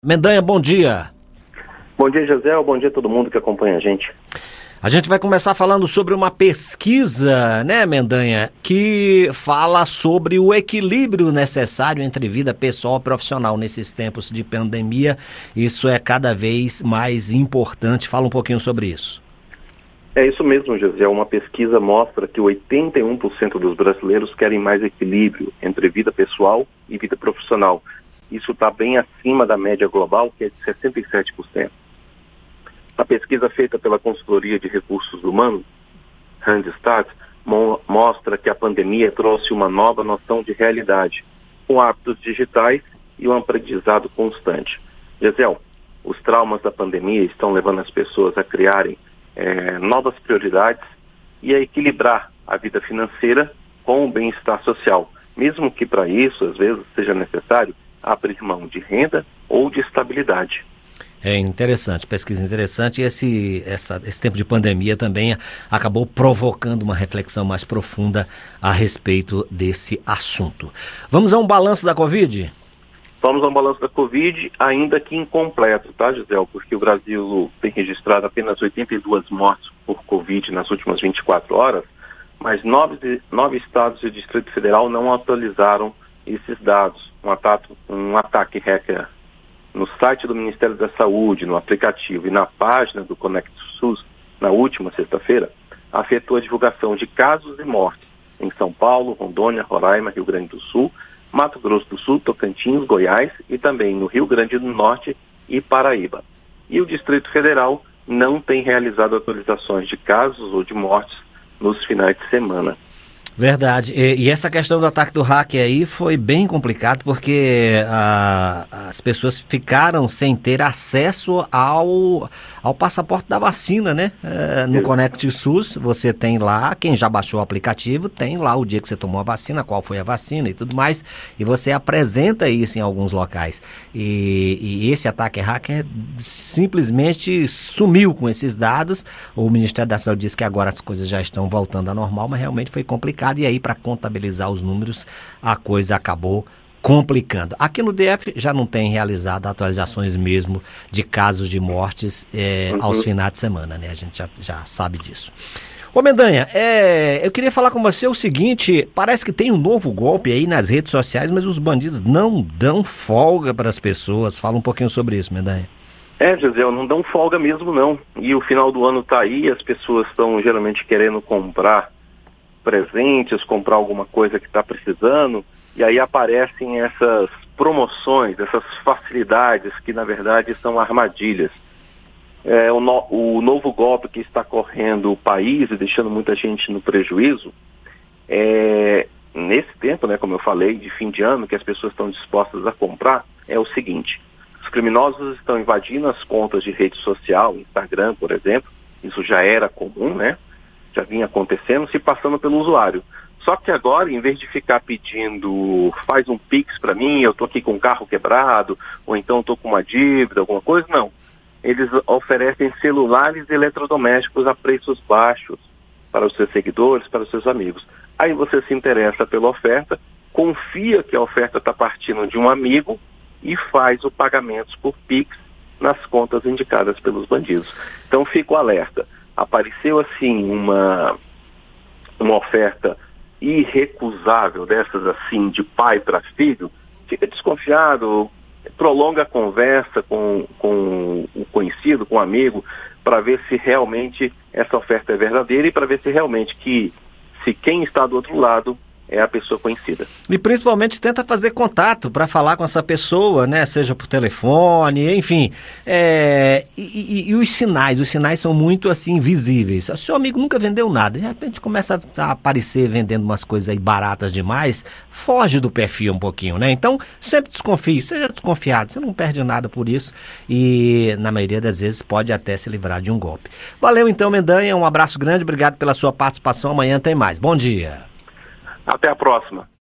Mendanha, bom dia. Bom dia, José. Bom dia a todo mundo que acompanha a gente. A gente vai começar falando sobre uma pesquisa, né, Mendanha, que fala sobre o equilíbrio necessário entre vida pessoal e profissional nesses tempos de pandemia. Isso é cada vez mais importante. Fala um pouquinho sobre isso. É isso mesmo, José. Uma pesquisa mostra que 81% dos brasileiros querem mais equilíbrio entre vida pessoal e vida profissional. Isso está bem acima da média global, que é de 67%. A pesquisa feita pela Consultoria de Recursos Humanos, Randstad, mostra que a pandemia trouxe uma nova noção de realidade, com hábitos digitais e um aprendizado constante. Gisele, os traumas da pandemia estão levando as pessoas a criarem novas prioridades e a equilibrar a vida financeira com o bem-estar social, mesmo que para isso, às vezes, seja necessário abrir mão de renda ou de estabilidade. É interessante, pesquisa interessante, e esse tempo de pandemia também acabou provocando uma reflexão mais profunda a respeito desse assunto. Vamos a um balanço da Covid? Vamos a um balanço da Covid, ainda que incompleto, tá, Gisele? Porque o Brasil tem registrado apenas 82 mortes por Covid nas últimas 24 horas, mas 9 estados e o Distrito Federal não atualizaram esses dados. Um ataque hacker no site do Ministério da Saúde, no aplicativo e na página do Conect SUS, na última sexta-feira, afetou a divulgação de casos e mortes em São Paulo, Rondônia, Roraima, Rio Grande do Sul, Mato Grosso do Sul, Tocantins, Goiás e também no Rio Grande do Norte e Paraíba. E o Distrito Federal não tem realizado atualizações de casos ou de mortes nos finais de semana. Verdade. E essa questão do ataque do hacker aí foi bem complicado porque as pessoas ficaram sem ter acesso ao passaporte da vacina, né? No Conect SUS você tem lá, quem já baixou o aplicativo, tem lá o dia que você tomou a vacina, qual foi a vacina e tudo mais, e você apresenta isso em alguns locais. E esse ataque hacker simplesmente sumiu com esses dados. O Ministério da Saúde disse que agora as coisas já estão voltando ao normal, mas realmente foi complicado. E aí, para contabilizar os números, a coisa acabou complicando. Aqui no DF já não tem realizado atualizações mesmo de casos de mortes aos finais de semana, né? A gente já sabe disso. Ô Mendanha, eu queria falar com você o seguinte: parece que tem um novo golpe aí nas redes sociais, mas os bandidos não dão folga para as pessoas. Fala um pouquinho sobre isso, Mendanha. Gisele, não dão folga mesmo não. E o final do ano está aí, as pessoas estão geralmente querendo comprar presentes, comprar alguma coisa que está precisando, e aí aparecem essas promoções, essas facilidades que na verdade são armadilhas. O novo golpe que está correndo o país e deixando muita gente no prejuízo, nesse tempo, né, como eu falei, de fim de ano, que as pessoas estão dispostas a comprar, é o seguinte: os criminosos estão invadindo as contas de rede social, Instagram, por exemplo, isso já era comum, né? Já vinha acontecendo, se passando pelo usuário. Só que agora, em vez de ficar pedindo, faz um Pix para mim, eu estou aqui com o carro quebrado, ou então estou com uma dívida, alguma coisa, não. Eles oferecem celulares e eletrodomésticos a preços baixos para os seus seguidores, para os seus amigos. Aí você se interessa pela oferta, confia que a oferta está partindo de um amigo e faz o pagamento por Pix nas contas indicadas pelos bandidos. Então fica o alerta. Apareceu assim uma oferta irrecusável dessas assim de pai para filho, fica desconfiado, prolonga a conversa com o conhecido, com o amigo, para ver se realmente essa oferta é verdadeira e para ver se realmente se quem está do outro lado é a pessoa conhecida. E principalmente tenta fazer contato para falar com essa pessoa, né? Seja por telefone, enfim. E os sinais são muito assim visíveis. O seu amigo nunca vendeu nada, de repente começa a aparecer vendendo umas coisas aí baratas demais, foge do perfil um pouquinho, né? Então sempre desconfie, seja desconfiado, você não perde nada por isso e na maioria das vezes pode até se livrar de um golpe. Valeu então, Mendanha, um abraço grande, obrigado pela sua participação, amanhã tem mais. Bom dia. Até a próxima.